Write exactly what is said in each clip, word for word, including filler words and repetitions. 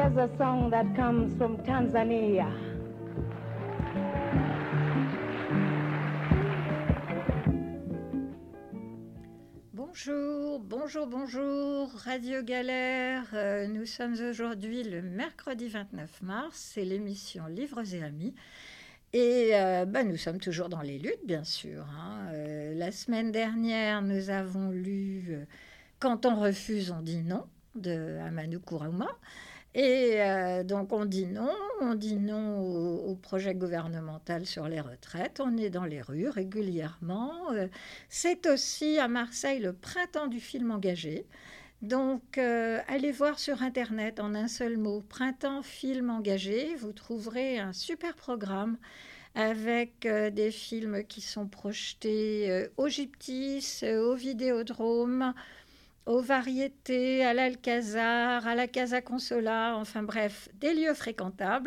Here's a song that comes from Tanzania. Bonjour, bonjour, bonjour, Radio Galère. Euh, nous sommes aujourd'hui le mercredi vingt-neuf mars, c'est l'émission Livres et Amis. Et euh, ben, nous sommes toujours dans les luttes, bien sûr. Hein. Euh, la semaine dernière, nous avons lu euh, Quand on refuse, on dit non de Amadou Kourouma. Et euh, donc on dit non, on dit non au, au projet gouvernemental sur les retraites, on est dans les rues régulièrement. Euh, c'est aussi à Marseille le printemps du film engagé. Donc euh, allez voir sur Internet en un seul mot, printemps film engagé, vous trouverez un super programme avec euh, des films qui sont projetés euh, au Gyptis, euh, au Vidéodrome, aux variétés, à l'Alcazar, à la Casa Consola, enfin bref, des lieux fréquentables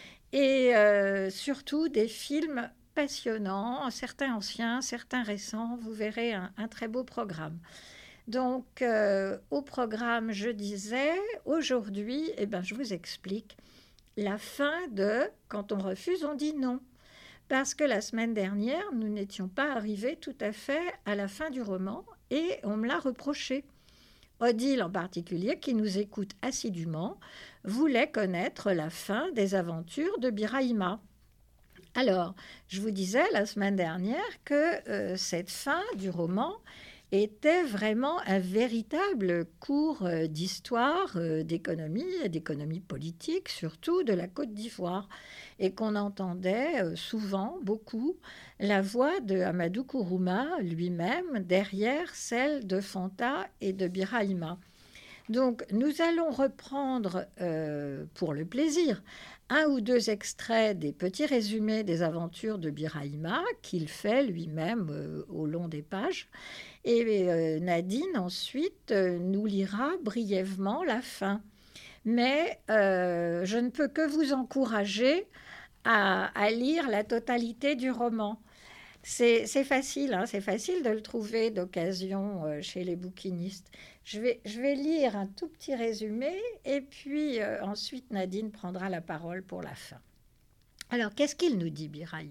et euh, surtout des films passionnants, certains anciens, certains récents, vous verrez un, un très beau programme. Donc euh, au programme, je disais, aujourd'hui, eh ben, je vous explique la fin de « Quand on refuse, on dit non ». Parce que la semaine dernière, nous n'étions pas arrivés tout à fait à la fin du roman et on me l'a reproché. Odile en particulier, qui nous écoute assidûment, voulait connaître la fin des aventures de Biraïma. Alors, je vous disais la semaine dernière que euh, cette fin du roman était vraiment un véritable cours euh, d'histoire, euh, d'économie, et d'économie politique, surtout de la Côte d'Ivoire, et qu'on entendait euh, souvent, beaucoup, la voix de Amadou Kourouma lui-même derrière celle de Fanta et de Biraïma. Donc, nous allons reprendre, euh, pour le plaisir, un ou deux extraits des petits résumés des aventures de Biraïma qu'il fait lui-même euh, au long des pages. Et euh, Nadine, ensuite, euh, nous lira brièvement la fin. Mais euh, je ne peux que vous encourager à, à lire la totalité du roman. C'est, c'est facile, hein, c'est facile de le trouver d'occasion euh, chez les bouquinistes. Je vais, je vais lire un tout petit résumé et puis euh, ensuite Nadine prendra la parole pour la fin. Alors, qu'est-ce qu'il nous dit, Biraïma ?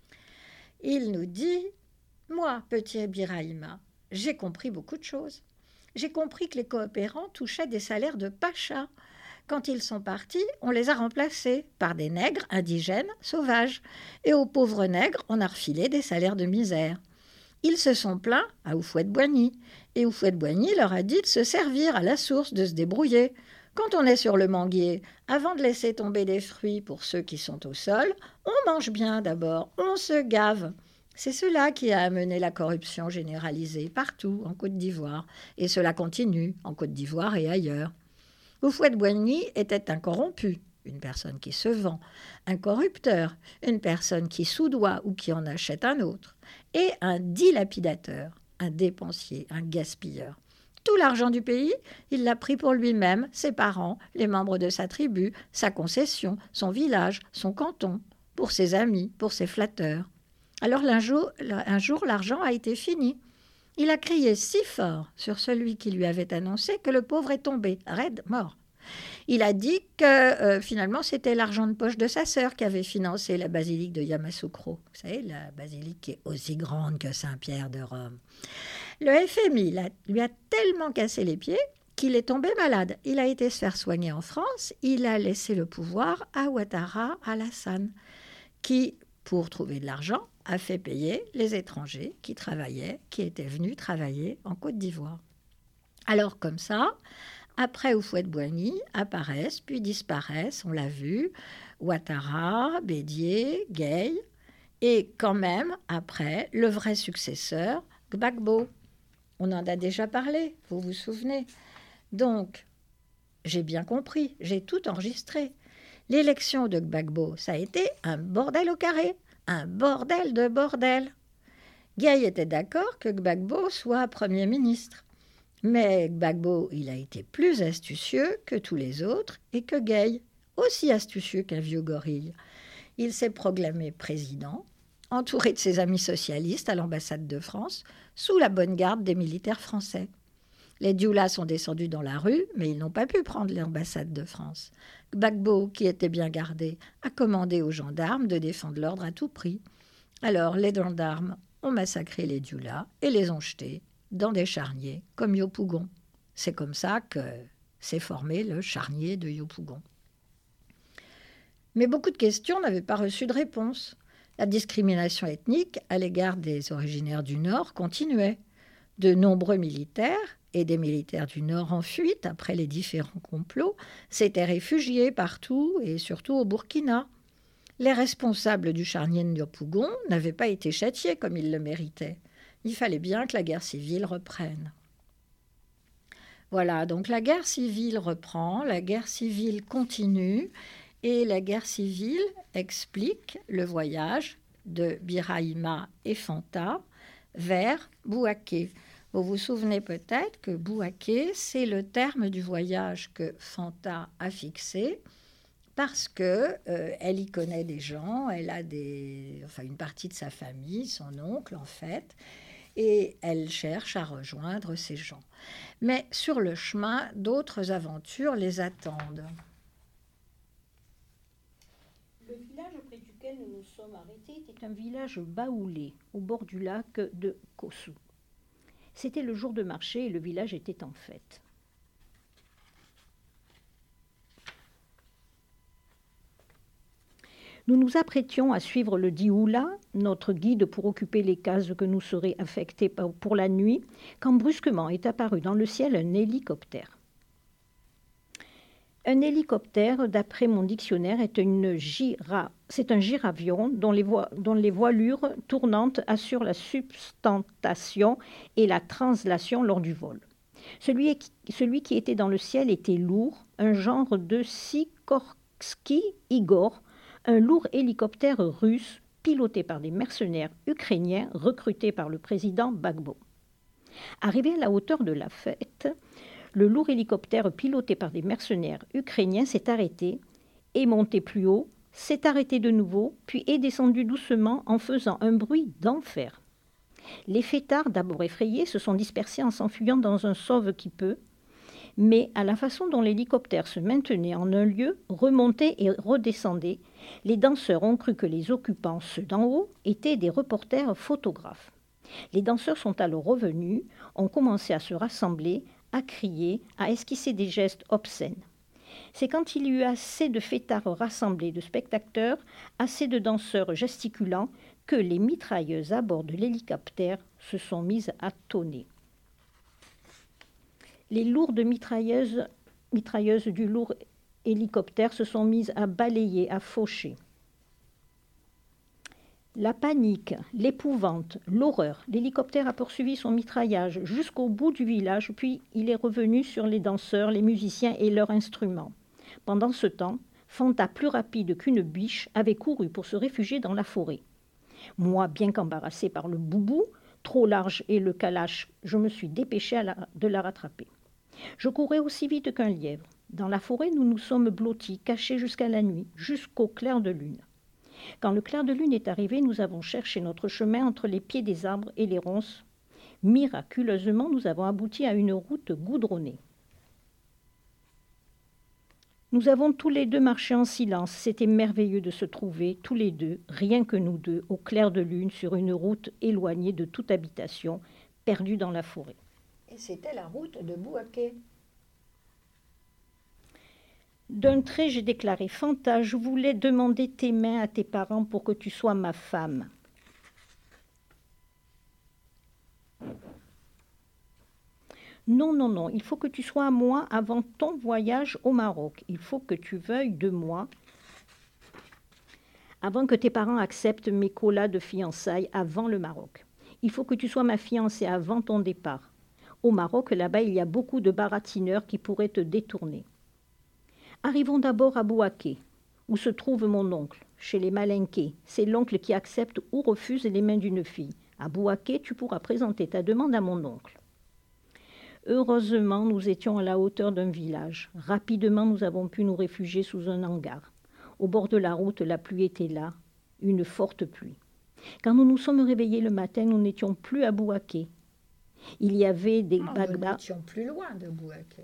Il nous dit « Moi, petit Biraïma, j'ai compris beaucoup de choses. J'ai compris que les coopérants touchaient des salaires de pacha. Quand ils sont partis, on les a remplacés par des nègres indigènes sauvages. Et aux pauvres nègres, on a refilé des salaires de misère. Ils se sont plaints à Houphouët-Boigny. Et Houphouët-Boigny leur a dit de se servir à la source, de se débrouiller. Quand on est sur le manguier, avant de laisser tomber des fruits pour ceux qui sont au sol, on mange bien d'abord, on se gave. C'est cela qui a amené la corruption généralisée partout en Côte d'Ivoire. Et cela continue en Côte d'Ivoire et ailleurs. Houphouët-Boigny était un corrompu, une personne qui se vend, un corrupteur, une personne qui soudoie ou qui en achète un autre, et un dilapidateur, un dépensier, un gaspilleur. Tout l'argent du pays, il l'a pris pour lui-même, ses parents, les membres de sa tribu, sa concession, son village, son canton, pour ses amis, pour ses flatteurs. Alors un jour, un jour, l'argent a été fini. Il a crié si fort sur celui qui lui avait annoncé que le pauvre est tombé, raide, mort. Il a dit que euh, finalement, c'était l'argent de poche de sa sœur qui avait financé la basilique de Yamoussoukro. Vous savez, la basilique qui est aussi grande que Saint-Pierre de Rome. Le F M I la, lui a tellement cassé les pieds qu'il est tombé malade. Il a été se faire soigner en France. Il a laissé le pouvoir à Ouattara Alassane, qui, pour trouver de l'argent, a fait payer les étrangers qui travaillaient, qui étaient venus travailler en Côte d'Ivoire. Alors comme ça, après Houphouët-Boigny, apparaissent puis disparaissent, on l'a vu, Ouattara, Bédié, Gueye, et quand même, après, le vrai successeur, Gbagbo. On en a déjà parlé, vous vous souvenez. Donc, j'ai bien compris, j'ai tout enregistré. L'élection de Gbagbo, ça a été un bordel au carré. Un bordel de bordel. Gueye était d'accord que Gbagbo soit Premier ministre. Mais Gbagbo, il a été plus astucieux que tous les autres et que Gueye, aussi astucieux qu'un vieux gorille. Il s'est proclamé président, entouré de ses amis socialistes à l'ambassade de France, sous la bonne garde des militaires français. Les Dioula sont descendus dans la rue, mais ils n'ont pas pu prendre l'ambassade de France. Gbagbo, qui était bien gardé, a commandé aux gendarmes de défendre l'ordre à tout prix. Alors les gendarmes ont massacré les Dioula et les ont jetés dans des charniers comme Yopougon. C'est comme ça que s'est formé le charnier de Yopougon. Mais beaucoup de questions n'avaient pas reçu de réponse. La discrimination ethnique à l'égard des originaires du Nord continuait. De nombreux militaires et des militaires du Nord en fuite après les différents complots s'étaient réfugiés partout et surtout au Burkina. Les responsables du charnier de Yopougon n'avaient pas été châtiés comme ils le méritaient. Il fallait bien que la guerre civile reprenne. Voilà, donc la guerre civile reprend, la guerre civile continue, et la guerre civile explique le voyage de Birahima et Fanta vers Bouaké. Vous vous souvenez peut-être que Bouaké, c'est le terme du voyage que Fanta a fixé parce que euh, elle y connaît des gens, elle a des, enfin une partie de sa famille, son oncle en fait, et elle cherche à rejoindre ces gens. Mais sur le chemin, d'autres aventures les attendent. Le village auprès duquel nous nous sommes arrêtés était un village baoulé au bord du lac de Kossou. C'était le jour de marché et le village était en fête. Nous nous apprêtions à suivre le Dioula, notre guide pour occuper les cases que nous seraient affectées pour la nuit, quand brusquement est apparu dans le ciel un hélicoptère. Un hélicoptère, d'après mon dictionnaire, est, une gira, c'est un giravion dont les, vo, dont les voilures tournantes assurent la sustentation et la translation lors du vol. Celui, celui qui était dans le ciel était lourd, un genre de Sikorsky Igor, un lourd hélicoptère russe piloté par des mercenaires ukrainiens recrutés par le président Gbagbo. Arrivé à la hauteur de la fête, le lourd hélicoptère piloté par des mercenaires ukrainiens s'est arrêté, est monté plus haut, s'est arrêté de nouveau, puis est descendu doucement en faisant un bruit d'enfer. Les fêtards, d'abord effrayés, se sont dispersés en s'enfuyant dans un sauve-qui-peut, mais à la façon dont l'hélicoptère se maintenait en un lieu, remontait et redescendait, les danseurs ont cru que les occupants, ceux d'en haut, étaient des reporters photographes. Les danseurs sont alors revenus, ont commencé à se rassembler, à crier, à esquisser des gestes obscènes. C'est quand il y eut assez de fêtards rassemblés, de spectateurs, assez de danseurs gesticulants, que les mitrailleuses à bord de l'hélicoptère se sont mises à tonner. Les lourdes mitrailleuses, mitrailleuses du lourd hélicoptère se sont mises à balayer, à faucher. La panique, l'épouvante, l'horreur. L'hélicoptère a poursuivi son mitraillage jusqu'au bout du village, puis il est revenu sur les danseurs, les musiciens et leurs instruments. Pendant ce temps, Fanta, plus rapide qu'une biche, avait couru pour se réfugier dans la forêt. Moi, bien qu'embarrassé par le boubou, trop large et le calache, je me suis dépêché à la, de la rattraper. Je courais aussi vite qu'un lièvre. Dans la forêt, nous nous sommes blottis, cachés jusqu'à la nuit, jusqu'au clair de lune. Quand le clair de lune est arrivé, nous avons cherché notre chemin entre les pieds des arbres et les ronces. Miraculeusement, nous avons abouti à une route goudronnée. Nous avons tous les deux marché en silence. C'était merveilleux de se trouver, tous les deux, rien que nous deux, au clair de lune, sur une route éloignée de toute habitation, perdue dans la forêt. Et c'était la route de Bouaké. D'un trait, j'ai déclaré « Fanta, je voulais demander tes mains à tes parents pour que tu sois ma femme. » Non, non, non, il faut que tu sois à moi avant ton voyage au Maroc. Il faut que tu veuilles de moi avant que tes parents acceptent mes colas de fiançailles avant le Maroc. Il faut que tu sois ma fiancée avant ton départ. Au Maroc, là-bas, il y a beaucoup de baratineurs qui pourraient te détourner. Arrivons d'abord à Bouaké, où se trouve mon oncle, chez les Malinqués. C'est l'oncle qui accepte ou refuse les mains d'une fille. À Bouaké, tu pourras présenter ta demande à mon oncle. Heureusement, nous étions à la hauteur d'un village. Rapidement, nous avons pu nous réfugier sous un hangar. Au bord de la route, la pluie était là, une forte pluie. Quand nous nous sommes réveillés le matin, nous n'étions plus à Bouaké. Il y avait des Ah, nous Bagdad. étions plus loin de Bouaké.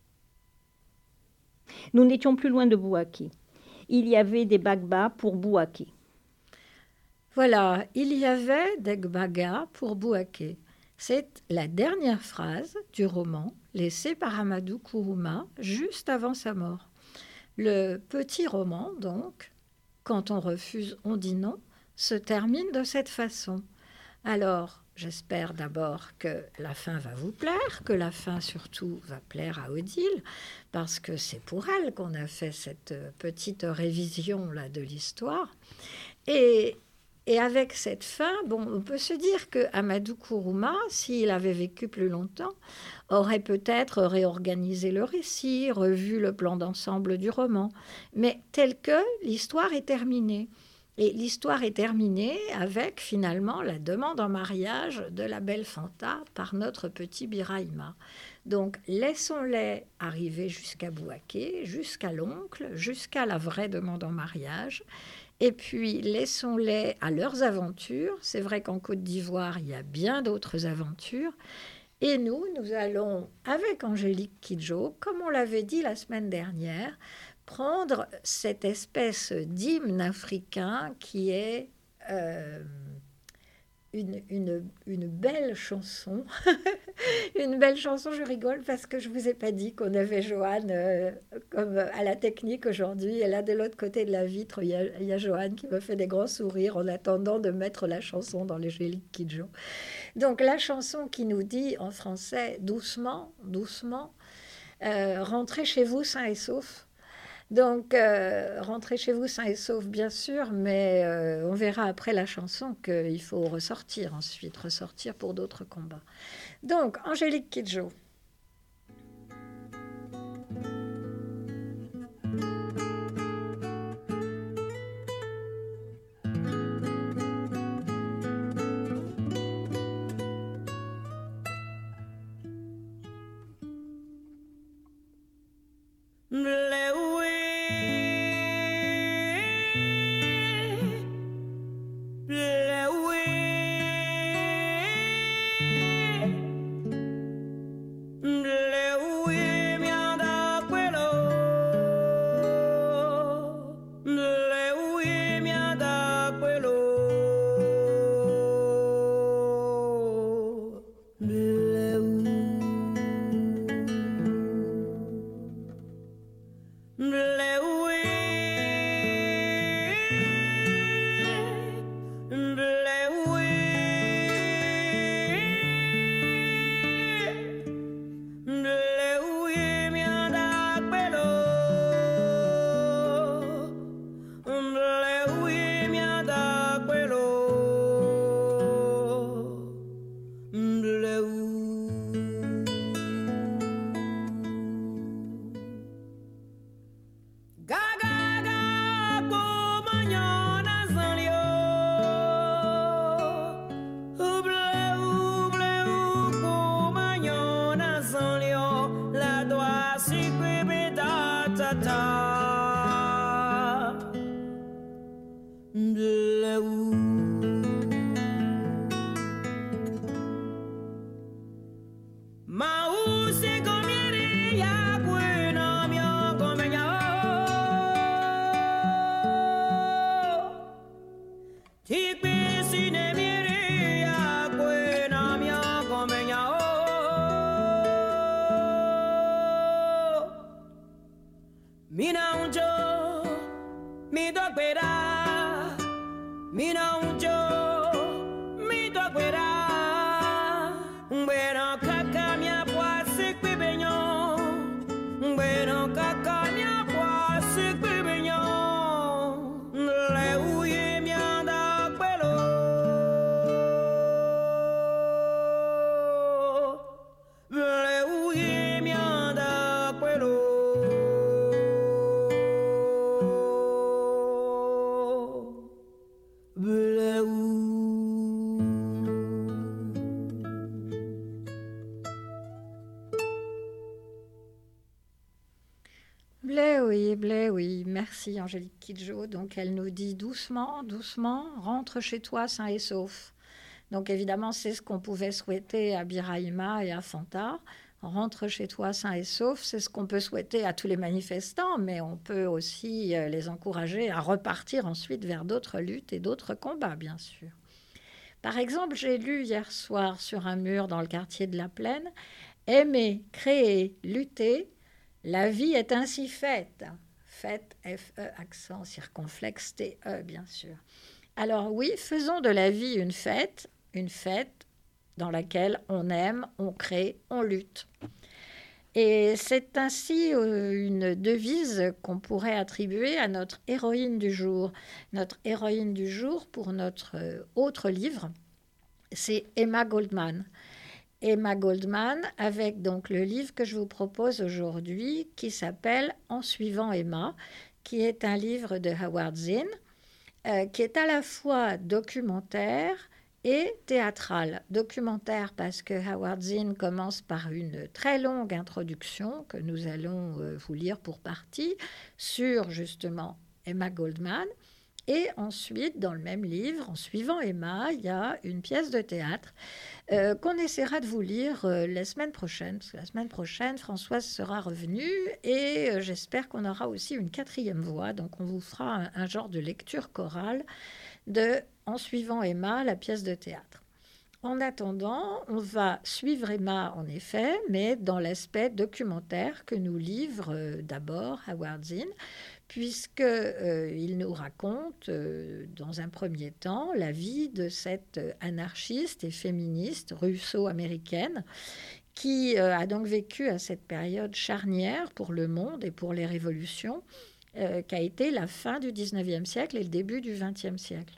Nous n'étions plus loin de Bouaké. Il y avait des Bagba pour Bouaké. Voilà, il y avait des Gbaga pour Bouaké. C'est la dernière phrase du roman laissée par Amadou Kourouma juste avant sa mort. Le petit roman, donc, quand on refuse, on dit non, se termine de cette façon. Alors, j'espère d'abord que la fin va vous plaire, que la fin surtout va plaire à Odile, parce que c'est pour elle qu'on a fait cette petite révision là de l'histoire. Et, et avec cette fin, bon, on peut se dire que Amadou Kourouma, s'il avait vécu plus longtemps, aurait peut-être réorganisé le récit, revu le plan d'ensemble du roman. Mais tel que l'histoire est terminée. Et l'histoire est terminée avec finalement la demande en mariage de la belle Fanta par notre petit Birahima. Donc laissons-les arriver jusqu'à Bouaké, jusqu'à l'oncle, jusqu'à la vraie demande en mariage. Et puis laissons-les à leurs aventures. C'est vrai qu'en Côte d'Ivoire, il y a bien d'autres aventures. Et nous, nous allons, avec Angélique Kidjo, comme on l'avait dit la semaine dernière, prendre cette espèce d'hymne africain qui est euh, une, une, une belle chanson. Une belle chanson, je rigole parce que je ne vous ai pas dit qu'on avait Joanne euh, comme à la technique aujourd'hui. Et là, de l'autre côté de la vitre, il y a, il y a Joanne qui me fait des grands sourires en attendant de mettre la chanson dans l'Angélique Kidjo. Donc la chanson qui nous dit en français « doucement, doucement euh, », rentrez chez vous sains et saufs. Donc, euh, rentrez chez vous sains et saufs, bien sûr, mais euh, on verra après la chanson qu'il faut ressortir ensuite, ressortir pour d'autres combats. Donc, Angélique Kidjo. Blé, oui, blé, oui. Merci Angélique Kidjo. Donc elle nous dit doucement, doucement, rentre chez toi sain et sauf. Donc évidemment, c'est ce qu'on pouvait souhaiter à Biraima et à Fanta. Rentre chez toi sain et sauf, c'est ce qu'on peut souhaiter à tous les manifestants, mais on peut aussi euh, les encourager à repartir ensuite vers d'autres luttes et d'autres combats, bien sûr. Par exemple, j'ai lu hier soir sur un mur dans le quartier de la Plaine « Aimer, créer, lutter, la vie est ainsi faite ». Faite, F-E, accent circonflexe, T-E, bien sûr. Alors oui, faisons de la vie une fête, une fête dans laquelle on aime, on crée, on lutte. Et c'est ainsi euh, une devise qu'on pourrait attribuer à notre héroïne du jour. Notre héroïne du jour pour notre euh, autre livre, c'est Emma Goldman. Emma Goldman, avec donc le livre que je vous propose aujourd'hui, qui s'appelle « En suivant Emma », qui est un livre de Howard Zinn, euh, qui est à la fois documentaire et théâtral. Documentaire parce que Howard Zinn commence par une très longue introduction que nous allons euh, vous lire pour partie sur justement Emma Goldman. Et ensuite, dans le même livre, En suivant Emma, il y a une pièce de théâtre euh, qu'on essaiera de vous lire euh, la semaine prochaine. Parce que la semaine prochaine, Françoise sera revenue et euh, j'espère qu'on aura aussi une quatrième voix. Donc, on vous fera un, un genre de lecture chorale de En suivant Emma, la pièce de théâtre. En attendant, on va suivre Emma, en effet, mais dans l'aspect documentaire que nous livre euh, d'abord Howard Zinn, puisqu'il euh, nous raconte, euh, dans un premier temps, la vie de cette anarchiste et féministe russo-américaine qui euh, a donc vécu à cette période charnière pour le monde et pour les révolutions, euh, qu'a été la fin du dix-neuvième siècle et le début du vingtième siècle.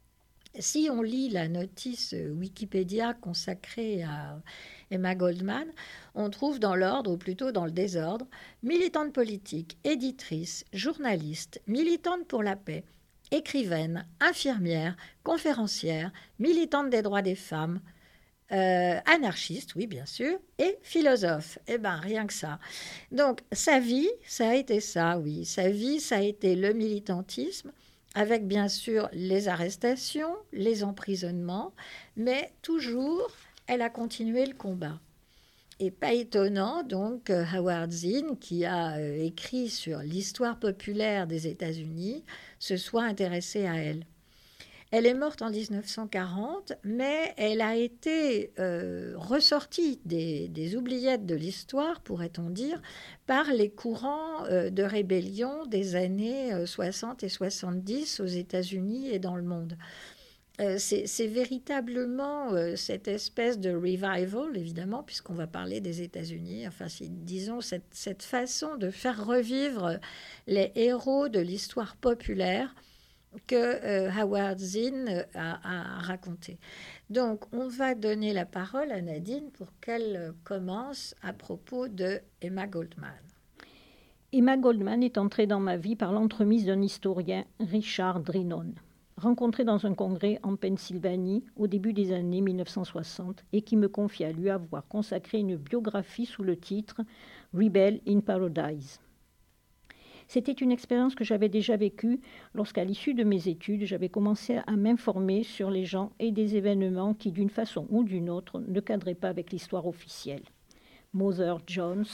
Si on lit la notice Wikipédia consacrée à Emma Goldman, on trouve dans l'ordre, ou plutôt dans le désordre, militante politique, éditrice, journaliste, militante pour la paix, écrivaine, infirmière, conférencière, militante des droits des femmes, euh, anarchiste, oui, bien sûr, et philosophe. Eh bien, rien que ça. Donc, sa vie, ça a été ça, oui. Sa vie, ça a été le militantisme, avec bien sûr les arrestations, les emprisonnements, mais toujours, elle a continué le combat. Et pas étonnant, donc, Howard Zinn, qui a euh, écrit sur l'histoire populaire des États-Unis, se soit intéressé à elle. Elle est morte en dix-neuf cent quarante, mais elle a été euh, ressortie des, des oubliettes de l'histoire, pourrait-on dire, par les courants euh, de rébellion des années euh, soixante et soixante-dix aux États-Unis et dans le monde. Euh, c'est, c'est véritablement euh, cette espèce de revival, évidemment, puisqu'on va parler des États-Unis, enfin, c'est, disons, cette, cette façon de faire revivre les héros de l'histoire populaire que euh, Howard Zinn a, a raconté. Donc, on va donner la parole à Nadine pour qu'elle euh, commence à propos de Emma Goldman. Emma Goldman est entrée dans ma vie par l'entremise d'un historien, Richard Drinon, rencontré dans un congrès en Pennsylvanie au début des années mille neuf cent soixante et qui me confia lui avoir consacré une biographie sous le titre « Rebel in Paradise ». C'était une expérience que j'avais déjà vécue lorsqu'à l'issue de mes études, j'avais commencé à m'informer sur les gens et des événements qui, d'une façon ou d'une autre, ne cadraient pas avec l'histoire officielle. Mother Jones,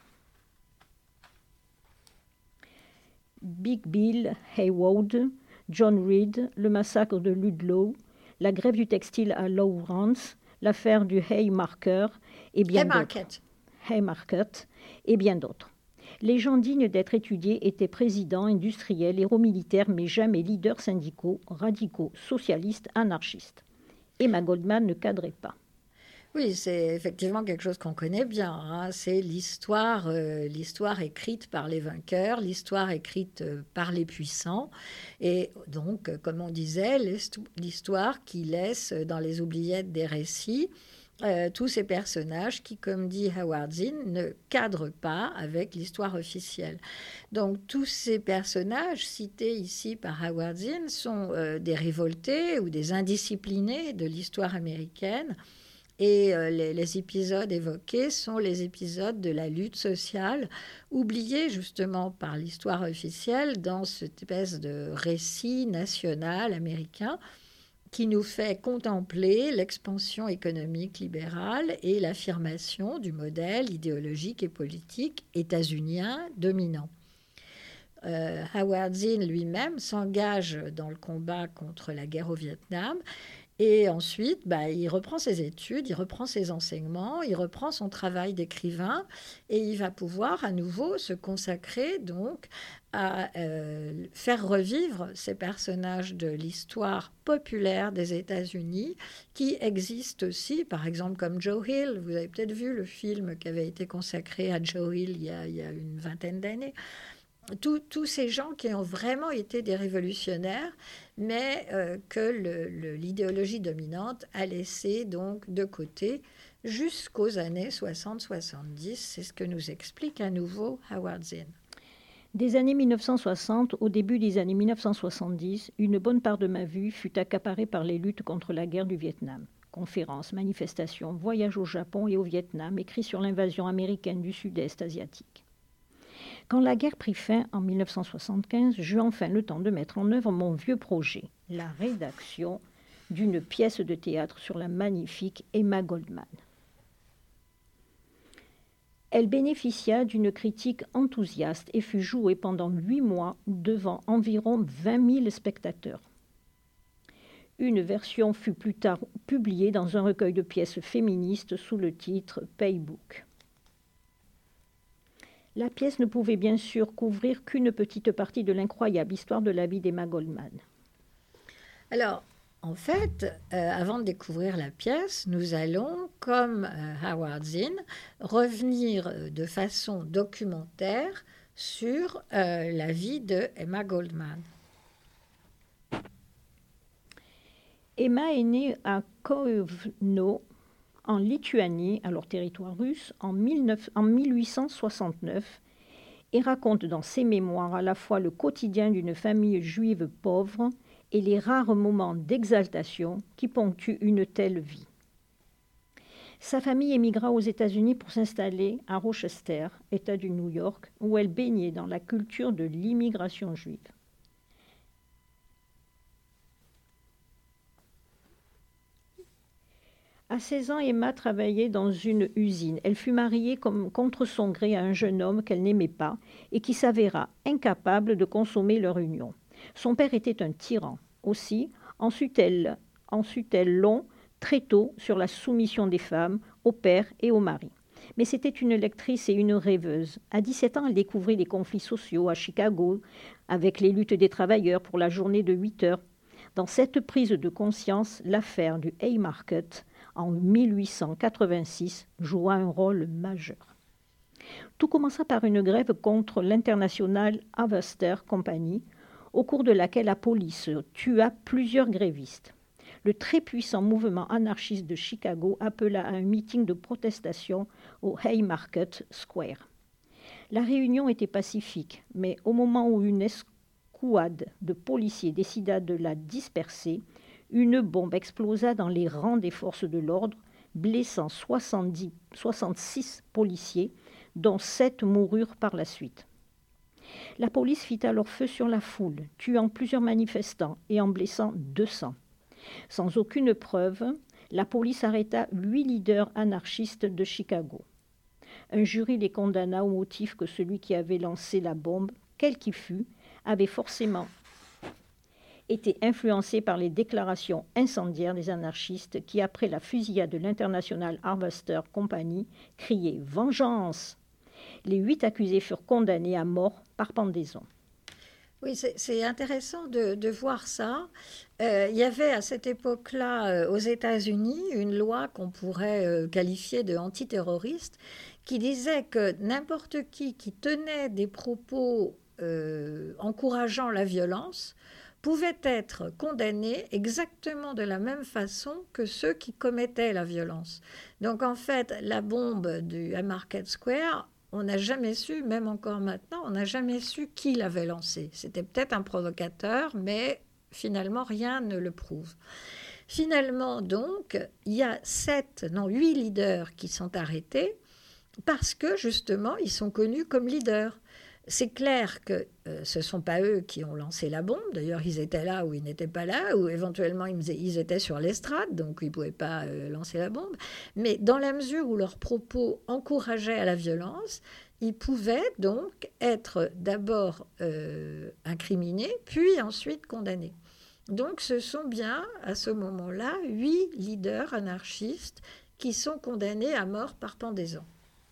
Big Bill Haywood, John Reed, le massacre de Ludlow, la grève du textile à Lawrence, l'affaire du Haymarket et bien Haymarket. d'autres. Haymarket et bien d'autres. Les gens dignes d'être étudiés étaient présidents, industriels, héros militaires, mais jamais leaders syndicaux, radicaux, socialistes, anarchistes. Emma Goldman ne cadrait pas. Oui, c'est effectivement quelque chose qu'on connaît bien. Hein. C'est l'histoire, euh, l'histoire écrite par les vainqueurs, l'histoire écrite euh, par les puissants. Et donc, euh, comme on disait, l'histoire qui laisse dans les oubliettes des récits Euh, tous ces personnages qui, comme dit Howard Zinn, ne cadrent pas avec l'histoire officielle. Donc, tous ces personnages cités ici par Howard Zinn sont euh, des révoltés ou des indisciplinés de l'histoire américaine. Et euh, les, les épisodes évoqués sont les épisodes de la lutte sociale, oubliés justement par l'histoire officielle dans cette espèce de récit national américain qui nous fait contempler l'expansion économique libérale et l'affirmation du modèle idéologique et politique états-unien dominant. Euh, Howard Zinn lui-même s'engage dans le combat contre la guerre au Vietnam et ensuite bah, il reprend ses études, il reprend ses enseignements, il reprend son travail d'écrivain et il va pouvoir à nouveau se consacrer donc à euh, faire revivre ces personnages de l'histoire populaire des États-Unis qui existent aussi, par exemple comme Joe Hill. Vous avez peut-être vu le film qui avait été consacré à Joe Hill il y a, il y a une vingtaine d'années. Tous ces gens qui ont vraiment été des révolutionnaires, mais euh, que le, le, l'idéologie dominante a laissé donc de côté jusqu'aux années soixante soixante-dix. C'est ce que nous explique à nouveau Howard Zinn. Des années mille neuf cent soixante au début des années mille neuf cent soixante-dix, une bonne part de ma vie fut accaparée par les luttes contre la guerre du Vietnam. Conférences, manifestations, voyages au Japon et au Vietnam, écrits sur l'invasion américaine du Sud-Est asiatique. Quand la guerre prit fin en mille neuf cent soixante-quinze, j'eus enfin le temps de mettre en œuvre mon vieux projet, la rédaction d'une pièce de théâtre sur la magnifique Emma Goldman. Elle bénéficia d'une critique enthousiaste et fut jouée pendant huit mois devant environ vingt mille spectateurs. Une version fut plus tard publiée dans un recueil de pièces féministes sous le titre « Paybook ». La pièce ne pouvait bien sûr couvrir qu'une petite partie de l'incroyable histoire de la vie d'Emma Goldman. Alors, en fait, euh, avant de découvrir la pièce, nous allons, comme euh, Howard Zinn, revenir de façon documentaire sur euh, la vie de Emma Goldman. Emma est née à Kovno, en Lituanie, alors territoire russe, en, en mille huit cent soixante-neuf, et raconte dans ses mémoires à la fois le quotidien d'une famille juive pauvre et les rares moments d'exaltation qui ponctuent une telle vie. Sa famille émigra aux États-Unis pour s'installer à Rochester, État du New York, où elle baignait dans la culture de l'immigration juive. À seize ans, Emma travaillait dans une usine. Elle fut mariée comme contre son gré à un jeune homme qu'elle n'aimait pas et qui s'avéra incapable de consommer leur union. Son père était un tyran. Aussi, en sut-elle, en sut-elle long, très tôt, sur la soumission des femmes, au père et au mari. Mais c'était une lectrice et une rêveuse. À dix-sept ans, elle découvrit les conflits sociaux à Chicago, avec les luttes des travailleurs pour la journée de huit heures. Dans cette prise de conscience, l'affaire du Haymarket, en mille huit cent quatre-vingt-six, joua un rôle majeur. Tout commença par une grève contre l'International Harvester Company, au cours de laquelle la police tua plusieurs grévistes. Le très puissant mouvement anarchiste de Chicago appela à un meeting de protestation au Haymarket Square. La réunion était pacifique, mais au moment où une escouade de policiers décida de la disperser, une bombe explosa dans les rangs des forces de l'ordre, blessant soixante-dix, soixante-six policiers, dont sept moururent par la suite. La police fit alors feu sur la foule, tuant plusieurs manifestants et en blessant deux cents. Sans aucune preuve, la police arrêta huit leaders anarchistes de Chicago. Un jury les condamna au motif que celui qui avait lancé la bombe, quel qu'il fût, avait forcément été influencé par les déclarations incendiaires des anarchistes qui, après la fusillade de l'International Harvester Company, criaient « Vengeance !». Les huit accusés furent condamnés à mort par pendaison. Oui, c'est, c'est intéressant de, de voir ça. Euh, il y avait à cette époque-là, euh, aux États-Unis, une loi qu'on pourrait euh, qualifier de antiterroriste qui disait que n'importe qui qui tenait des propos euh, encourageant la violence pouvaient être condamnés exactement de la même façon que ceux qui commettaient la violence. Donc en fait, la bombe du Haymarket Square, on n'a jamais su, même encore maintenant, on n'a jamais su qui l'avait lancée. C'était peut-être un provocateur, mais finalement, rien ne le prouve. Finalement, donc, il y a sept, non, huit leaders qui sont arrêtés parce que, justement, ils sont connus comme leaders. C'est clair que euh, ce ne sont pas eux qui ont lancé la bombe. D'ailleurs, ils étaient là ou ils n'étaient pas là, ou éventuellement ils, ils étaient sur l'estrade, donc ils ne pouvaient pas euh, lancer la bombe. Mais dans la mesure où leurs propos encourageaient à la violence, ils pouvaient donc être d'abord euh, incriminés, puis ensuite condamnés. Donc ce sont bien, à ce moment-là, huit leaders anarchistes qui sont condamnés à mort par pendaison.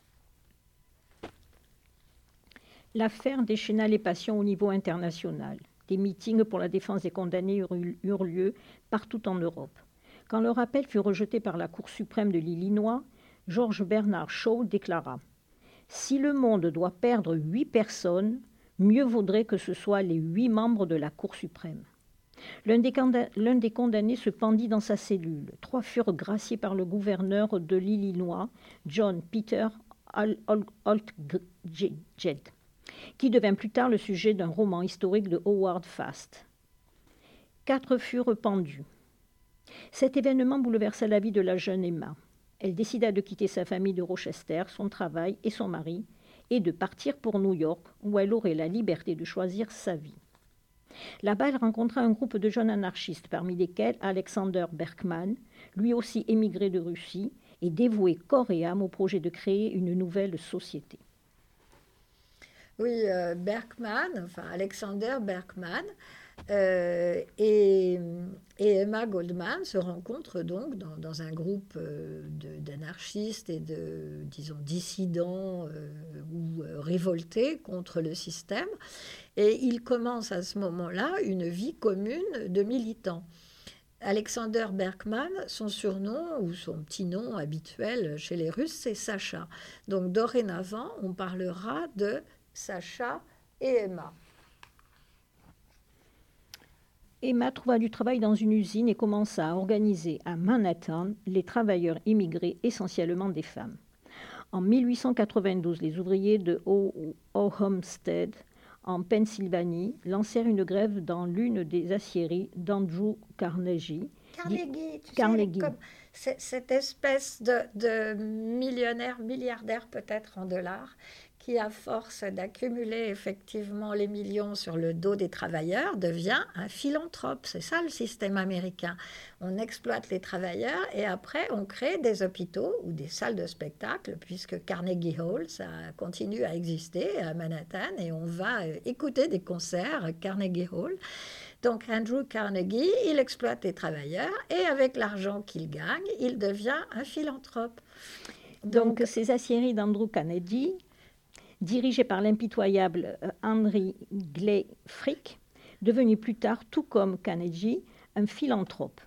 L'affaire déchaîna les passions au niveau international. Des meetings pour la défense des condamnés eurent lieu partout en Europe. Quand leur appel fut rejeté par la Cour suprême de l'Illinois, George Bernard Shaw déclara « Si le monde doit perdre huit personnes, mieux vaudrait que ce soit les huit membres de la Cour suprême. » L'un des, l'un des condamnés se pendit dans sa cellule. Trois furent graciés par le gouverneur de l'Illinois, John Peter Altgeld, qui devint plus tard le sujet d'un roman historique de Howard Fast. Quatre furent pendus. Cet événement bouleversa la vie de la jeune Emma. Elle décida de quitter sa famille de Rochester, son travail et son mari, et de partir pour New York, où elle aurait la liberté de choisir sa vie. Là-bas, elle rencontra un groupe de jeunes anarchistes, parmi lesquels Alexander Berkman, lui aussi émigré de Russie, et dévoué corps et âme au projet de créer une nouvelle société. Oui, euh, Berkman, enfin Alexander Berkman euh, et, et Emma Goldman se rencontrent donc dans, dans un groupe euh, de, d'anarchistes et de, disons, dissidents euh, ou euh, révoltés contre le système. Et ils commencent à ce moment-là une vie commune de militants. Alexander Berkman, son surnom ou son petit nom habituel chez les Russes, c'est Sacha. Donc dorénavant, on parlera de Sacha et Emma. Emma trouva du travail dans une usine et commença à organiser à Manhattan les travailleurs immigrés, essentiellement des femmes. En mille huit cent quatre-vingt-douze, les ouvriers de Homestead, en Pennsylvanie, lancèrent une grève dans l'une des aciéries d'Andrew Carnegie. Carnegie, tu Carnegie. sais, comme cette espèce de, de millionnaire, milliardaire peut-être en dollars, qui, à force d'accumuler effectivement les millions sur le dos des travailleurs, devient un philanthrope. C'est ça le système américain. On exploite les travailleurs et après on crée des hôpitaux ou des salles de spectacle, puisque Carnegie Hall, ça continue à exister à Manhattan et on va écouter des concerts à Carnegie Hall. Donc Andrew Carnegie, il exploite les travailleurs et avec l'argent qu'il gagne, il devient un philanthrope. Donc, Donc ces aciéries d'Andrew Carnegie, dirigé par l'impitoyable Henry Clay Frick, devenu plus tard, tout comme Carnegie, un philanthrope.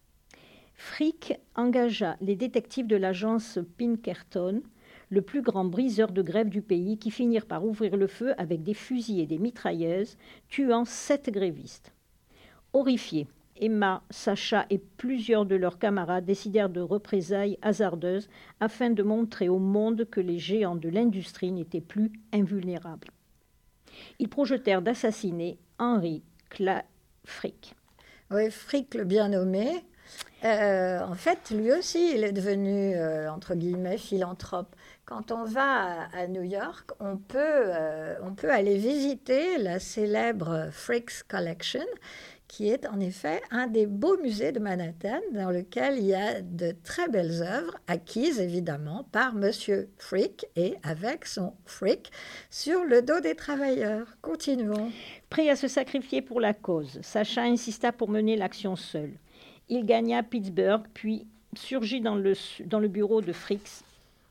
Frick engagea les détectives de l'agence Pinkerton, le plus grand briseur de grève du pays, qui finirent par ouvrir le feu avec des fusils et des mitrailleuses, tuant sept grévistes. Horrifiés, Emma, Sacha et plusieurs de leurs camarades décidèrent de représailles hasardeuses afin de montrer au monde que les géants de l'industrie n'étaient plus invulnérables. Ils projetèrent d'assassiner Henry Clay Frick. Oui, Frick le bien nommé. Euh, en fait, lui aussi, il est devenu, euh, entre guillemets, philanthrope. Quand on va à, à New York, on peut, euh, on peut aller visiter la célèbre Frick's Collection, qui est en effet un des beaux musées de Manhattan, dans lequel il y a de très belles œuvres, acquises évidemment par Monsieur Frick et avec son Frick, sur le dos des travailleurs. Continuons. Prêt à se sacrifier pour la cause, Sacha insista pour mener l'action seul. Il gagna Pittsburgh, puis surgit dans le, dans le bureau de Frick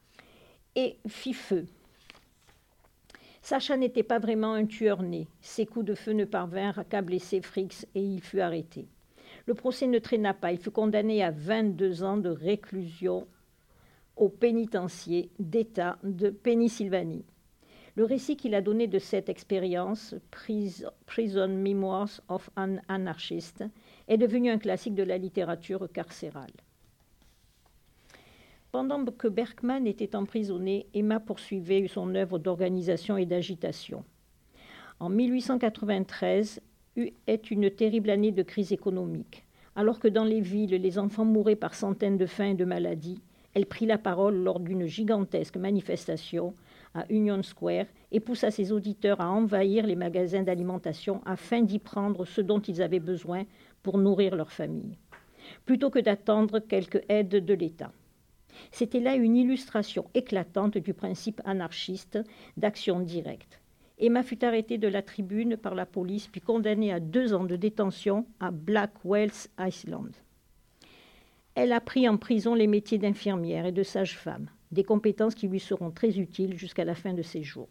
et fit feu. Sacha n'était pas vraiment un tueur né. Ses coups de feu ne parvinrent qu'à blesser Frick et il fut arrêté. Le procès ne traîna pas. Il fut condamné à vingt-deux ans de réclusion au pénitencier d'État de Pennsylvanie. Le récit qu'il a donné de cette expérience, Prison Memoirs of an Anarchist, est devenu un classique de la littérature carcérale. Pendant que Berkman était emprisonné, Emma poursuivait son œuvre d'organisation et d'agitation. En mille huit cent quatre-vingt-treize est une terrible année de crise économique. Alors que dans les villes, les enfants mouraient par centaines de faim et de maladies, Elle prit la parole lors d'une gigantesque manifestation à Union Square et poussa ses auditeurs à envahir les magasins d'alimentation afin d'y prendre ce dont ils avaient besoin pour nourrir leur famille, plutôt que d'attendre quelque aide de l'État. C'était là une illustration éclatante du principe anarchiste d'action directe. Emma fut arrêtée de la tribune par la police puis condamnée à deux ans de détention à Blackwell's Island. Elle apprit en prison les métiers d'infirmière et de sage-femme, des compétences qui lui seront très utiles jusqu'à la fin de ses jours.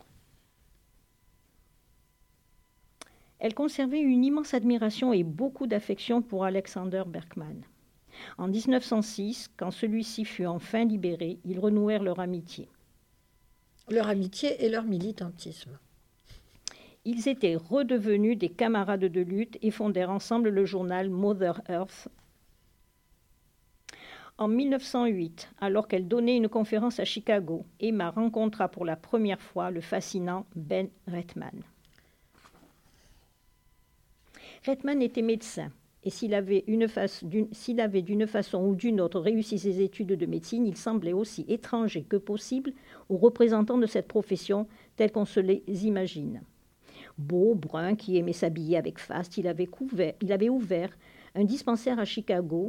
Elle conservait une immense admiration et beaucoup d'affection pour Alexander Berkman. En dix-neuf cent six, quand celui-ci fut enfin libéré, ils renouèrent leur amitié. Leur amitié et leur militantisme. Ils étaient redevenus des camarades de lutte et fondèrent ensemble le journal Mother Earth. En mille neuf cent huit, alors qu'elle donnait une conférence à Chicago, Emma rencontra pour la première fois le fascinant Ben Redman. Redman était médecin, et s'il avait, une face, d'une, s'il avait d'une façon ou d'une autre réussi ses études de médecine, il semblait aussi étranger que possible aux représentants de cette profession tels qu'on se les imagine. Beau, brun, qui aimait s'habiller avec faste, il avait, couvert, il avait ouvert un dispensaire à Chicago.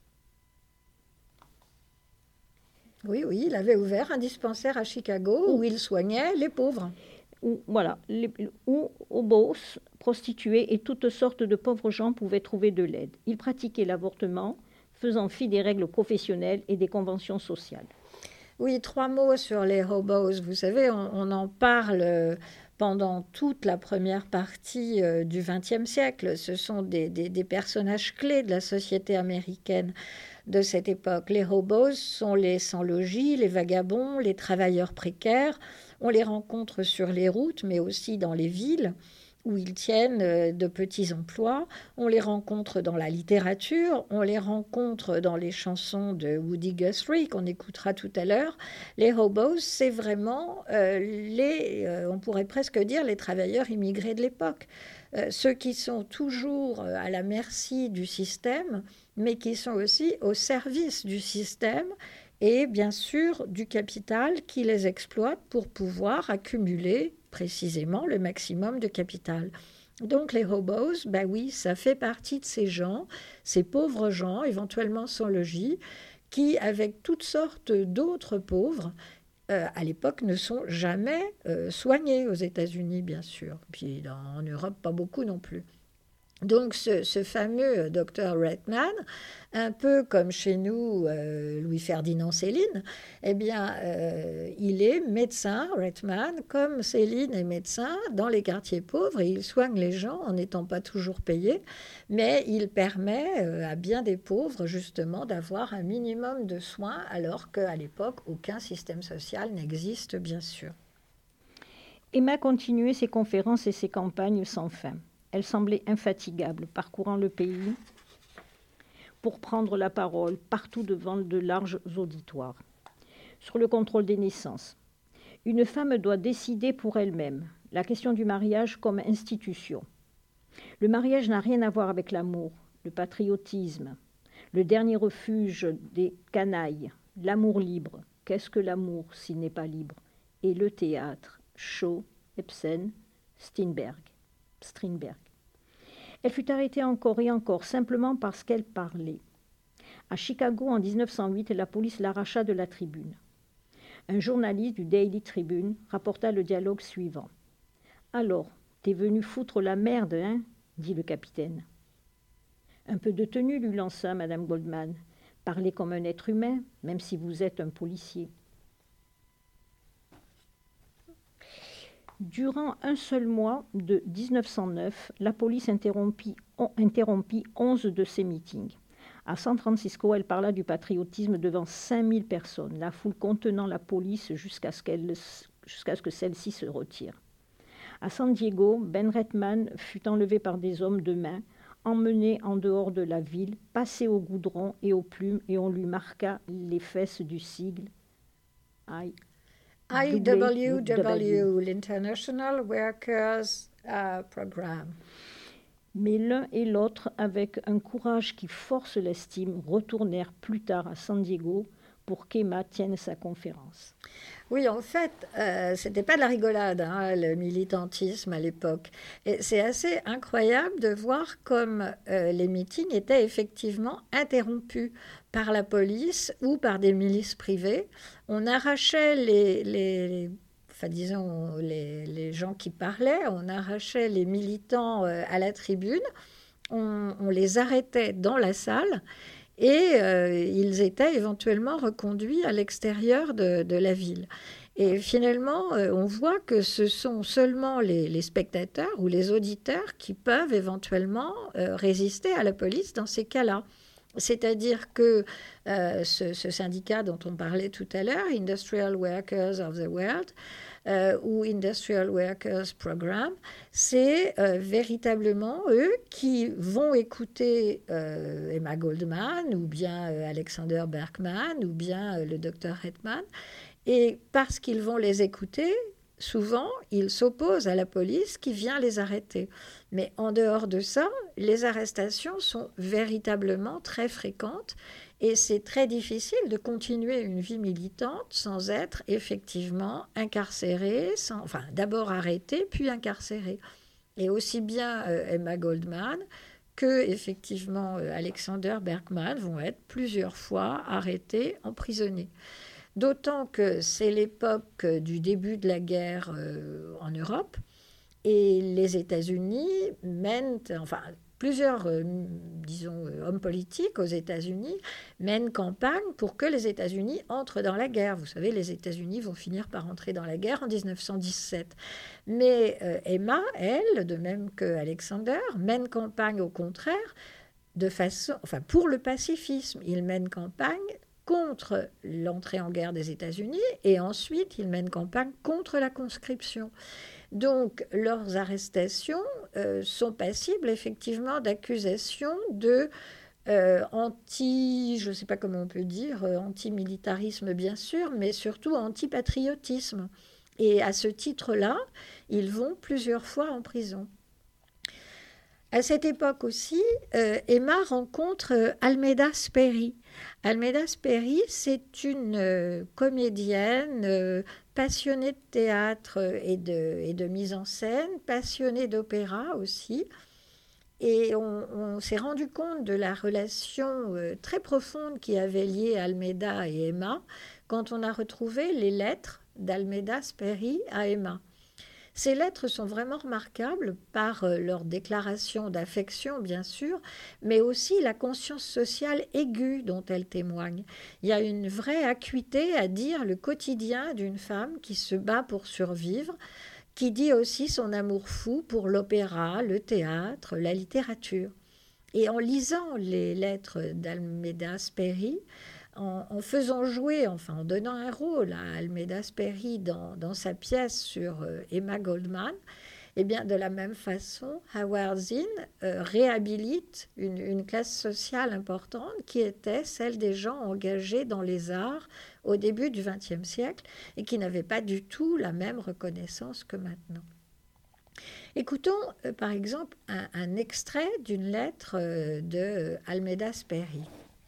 Oui, oui, il avait ouvert un dispensaire à Chicago où, où il soignait les pauvres. Où, voilà, les, où hobos, prostituées et toutes sortes de pauvres gens pouvaient trouver de l'aide. Il pratiquait l'avortement, faisant fi des règles professionnelles et des conventions sociales. Oui, trois mots sur les hobos. Vous savez, on, on en parle pendant toute la première partie euh, du vingtième siècle. Ce sont des, des, des personnages clés de la société américaine de cette époque. Les hobos sont les sans-logis, les vagabonds, les travailleurs précaires. On les rencontre sur les routes, mais aussi dans les villes où ils tiennent de petits emplois. On les rencontre dans la littérature, on les rencontre dans les chansons de Woody Guthrie qu'on écoutera tout à l'heure. Les hobos, c'est vraiment euh, les, euh, on pourrait presque dire les travailleurs immigrés de l'époque. Euh, ceux qui sont toujours à la merci du système, mais qui sont aussi au service du système et bien sûr du capital qui les exploite pour pouvoir accumuler précisément le maximum de capital. Donc les hobos, ben oui, ça fait partie de ces gens, ces pauvres gens, éventuellement sans logis, qui, avec toutes sortes d'autres pauvres, euh, à l'époque ne sont jamais euh, soignés aux États-Unis, bien sûr. Puis dans, en Europe, pas beaucoup non plus. Donc ce, ce fameux docteur Redman, un peu comme chez nous euh, Louis-Ferdinand Céline, eh bien euh, il est médecin, Redman, comme Céline est médecin dans les quartiers pauvres et il soigne les gens en n'étant pas toujours payé, mais il permet euh, à bien des pauvres justement d'avoir un minimum de soins alors qu'à l'époque aucun système social n'existe bien sûr. Emma continuait ses conférences et ses campagnes sans fin. Elle semblait infatigable, parcourant le pays pour prendre la parole partout devant de larges auditoires. Sur le contrôle des naissances, une femme doit décider pour elle-même la question du mariage comme institution. Le mariage n'a rien à voir avec l'amour, le patriotisme, le dernier refuge des canailles, l'amour libre. Qu'est-ce que l'amour s'il n'est pas libre? Et le théâtre, Shaw, Ibsen, Strindberg. Strindberg. Elle fut arrêtée encore et encore simplement parce qu'elle parlait. À Chicago, en dix-neuf cent huit, la police l'arracha de la tribune. Un journaliste du Daily Tribune rapporta le dialogue suivant. « Alors, t'es venu foutre la merde, hein ?» dit le capitaine. « Un peu de tenue, lui lança Madame Goldman. Parlez comme un être humain, même si vous êtes un policier. » Durant un seul mois de dix-neuf cent neuf, la police interrompit, on, interrompit onze de ses meetings. À San Francisco, elle parla du patriotisme devant cinq mille personnes, la foule contenant la police jusqu'à ce, qu'elle, jusqu'à ce que celle-ci se retire. À San Diego, Ben Redman fut enlevé par des hommes de main, emmené en dehors de la ville, passé au goudron et aux plumes, et on lui marqua les fesses du sigle I. I W W, l'International Workers uh, Programme. Mais l'un et l'autre, avec un courage qui force l'estime, retournèrent plus tard à San Diego pour qu'Emma tienne sa conférence. Oui, en fait, euh, ce n'était pas de la rigolade, hein, le militantisme à l'époque. Et c'est assez incroyable de voir comme euh, les meetings étaient effectivement interrompus par la police ou par des milices privées. On arrachait les, les, enfin, disons, les, les gens qui parlaient, on arrachait les militants euh, à la tribune, on, on les arrêtait dans la salle et euh, ils étaient éventuellement reconduits à l'extérieur de, de la ville. Et finalement, euh, on voit que ce sont seulement les, les spectateurs ou les auditeurs qui peuvent éventuellement euh, résister à la police dans ces cas-là. C'est-à-dire que euh, ce, ce syndicat dont on parlait tout à l'heure, Industrial Workers of the World, euh, ou Industrial Workers Program, c'est euh, véritablement eux qui vont écouter euh, Emma Goldman, ou bien euh, Alexander Berkman, ou bien euh, le docteur Hetman, et parce qu'ils vont les écouter, souvent, ils s'opposent à la police qui vient les arrêter. Mais en dehors de ça, les arrestations sont véritablement très fréquentes et c'est très difficile de continuer une vie militante sans être effectivement incarcéré, sans, enfin d'abord arrêté puis incarcéré. Et aussi bien euh, Emma Goldman que effectivement euh, Alexander Berkman vont être plusieurs fois arrêtés, emprisonnés. D'autant que c'est l'époque du début de la guerre euh, en Europe et les États-Unis mènent, enfin plusieurs, euh, disons, hommes politiques aux États-Unis mènent campagne pour que les États-Unis entrent dans la guerre. Vous savez, les États-Unis vont finir par entrer dans la guerre en dix-neuf cent dix-sept. Mais euh, Emma, elle, de même que Alexander, mène campagne au contraire de façon, enfin pour le pacifisme. Il mène campagne contre l'entrée en guerre des États-Unis et ensuite ils mènent campagne contre la conscription. Donc leurs arrestations euh, sont passibles effectivement d'accusations de euh, anti, je ne sais pas comment on peut dire, euh, anti-militarisme bien sûr, mais surtout anti-patriotisme. Et à ce titre-là, ils vont plusieurs fois en prison. À cette époque aussi, euh, Emma rencontre euh, Almeda Sperry. Almeda Sperry, c'est une euh, comédienne euh, passionnée de théâtre et de, et de mise en scène, passionnée d'opéra aussi. Et on, on s'est rendu compte de la relation euh, très profonde qui avait lié Almeda et Emma quand on a retrouvé les lettres d'Almeda Sperry à Emma. Ces lettres sont vraiment remarquables par euh, leur déclaration d'affection, bien sûr, mais aussi la conscience sociale aiguë dont elles témoignent. Il y a une vraie acuité à dire le quotidien d'une femme qui se bat pour survivre, qui dit aussi son amour fou pour l'opéra, le théâtre, la littérature. Et en lisant les lettres d'Almeda Sperry, En, en faisant jouer, enfin en donnant un rôle à Almeda Sperry dans, dans sa pièce sur euh, Emma Goldman, eh bien de la même façon, Howard Zinn euh, réhabilite une, une classe sociale importante qui était celle des gens engagés dans les arts au début du vingtième siècle et qui n'avaient pas du tout la même reconnaissance que maintenant. Écoutons euh, par exemple un, un extrait d'une lettre euh, de euh, Almeda Sperry.